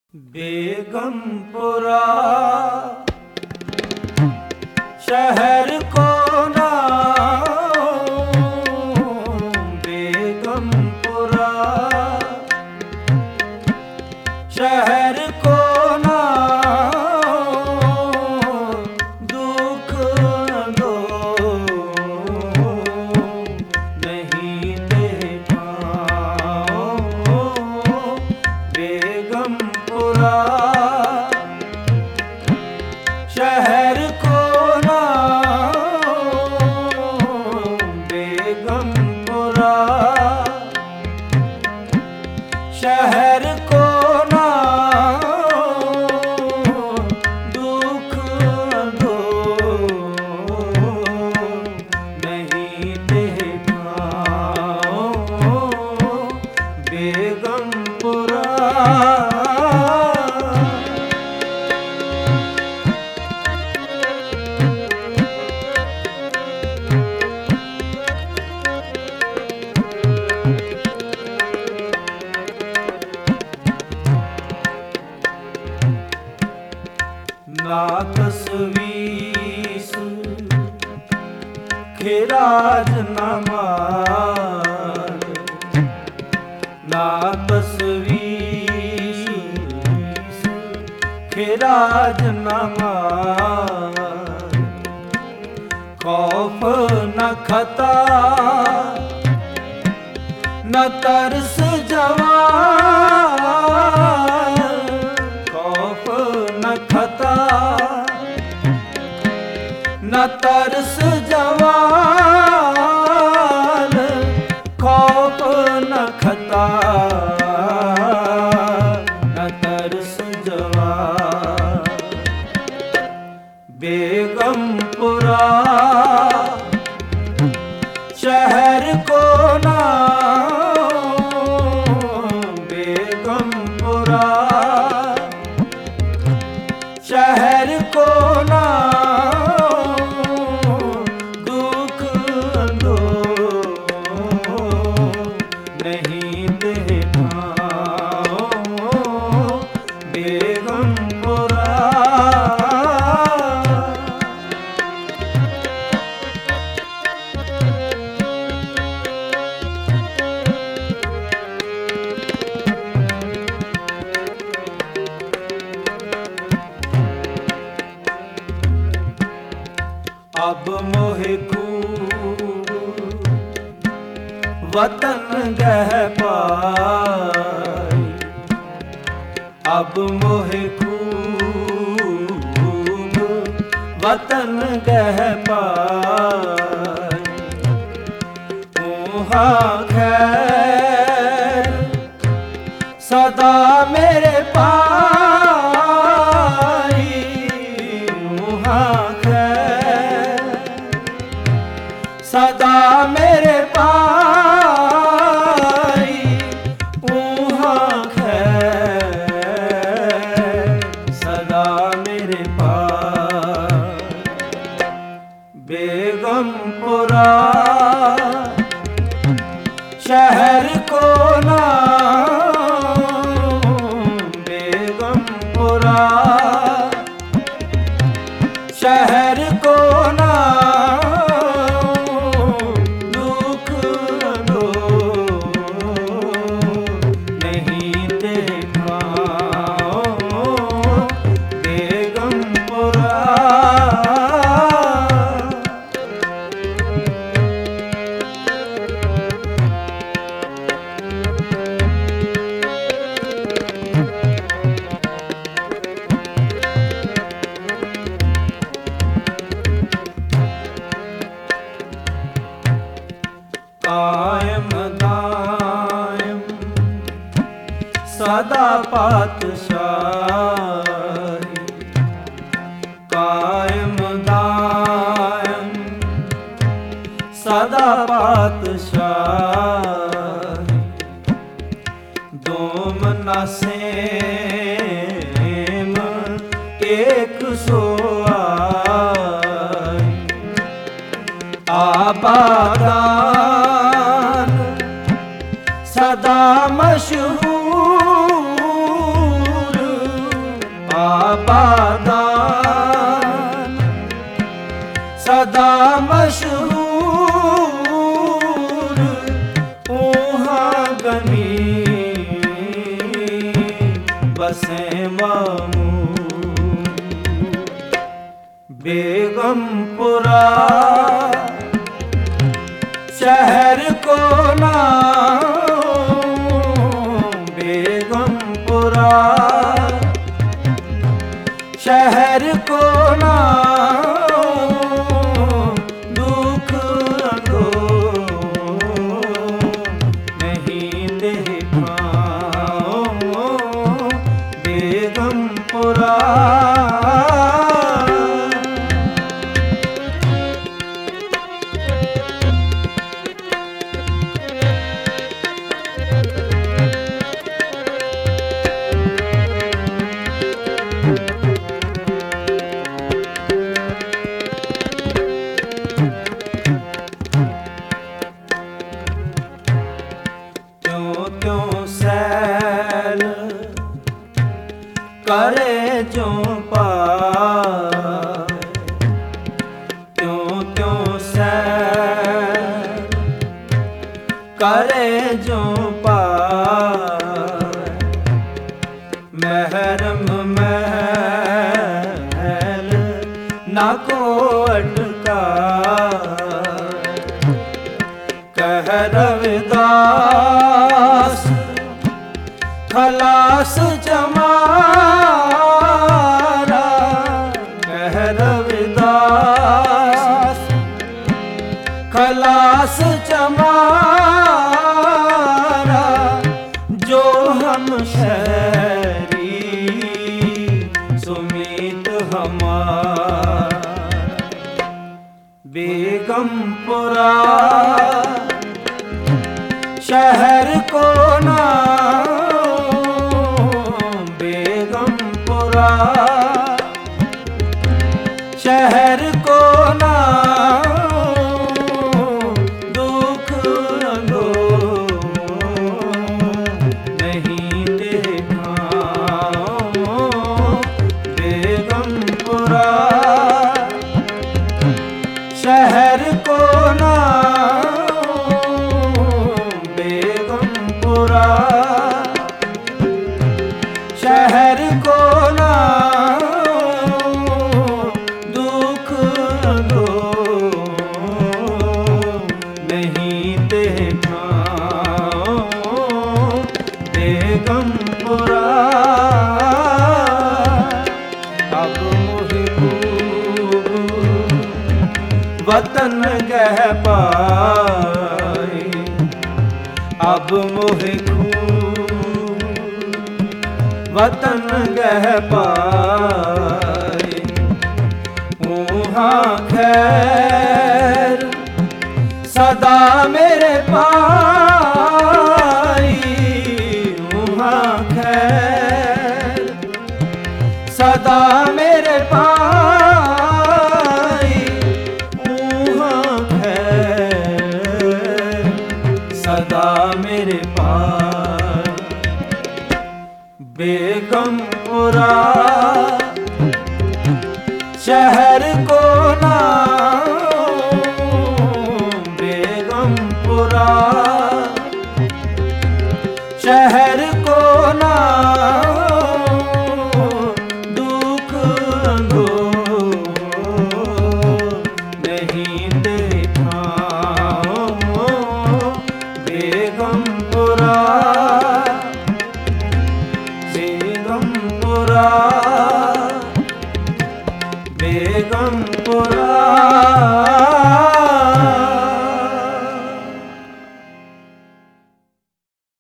बेगमपुरा शहर को नाम बेगमपुरा शहर को नाम दुख दो नहीं दे पाओ बेगमपुरा शहर को नाम बेगमपुरा शहर को नाम दुख दो नहीं दे पाओ बेगमपुरा। ना तस्वीस खिराज न मार ना तस्वीस खिराज न मार खौफ न खता न तरस जवान खौफ न खता न तरस जवान खौफ न खता न तरस जवान बेगमपुरा शहर को नाम बेगमपुरा शहर को नाम दुख दो नहीं दे पाओ बेगमपुरा। अब मोहे खूब वतन गह पाई अब मोहे खूब वतन गह पाई वहाँ खैर सदा मेरे पाई वहाँ सदा मेरे पाई वहाँ खैर सदा मेरे पाई बेगमपुरा शहर को नाम बेगमपुरा शहर को कायम दायम सदा पातशाही कायम दायम सदा पातशाही दोम न सेम एक सोआई आबादान सदा मशहूर बाबादान सदा मशहूर ऊहाँ गमी बसे मामूर बेगमपुरा शहर को नाम बेगमपुरा शहर को नाम दुख दो नहीं देखा बेगमपुरा करे जो पाए त्यों त्यों सैर करे जो पाए महरम महल ना को अटका कह रविदास खलास जमारा कह रविदास खलास जमारा जो हम शहरी सुमीत हमारा बेगमपुरा शहर को नाम बेगमपुरा शहर को नाम दुख दो नहीं देखा बेगमपुरा शहर को नाम बेगमपुरा शहर को नाम दुख दो नहीं देखा बेगमपुरा अब मोहि वतन गह पाए अब मोहि वतन गह पाए ऊहाँ खैर सदा मेरे पाई ऊहाँ खैर सदा मेरे पाई ऊहाँ खैर सदा मेरे पाई बेगमपुरा शहर को नाम बेगमपुरा शहर को नाम दुख दो नहीं देखा बेगमपुरा बेगमपुरा बेगमपुरा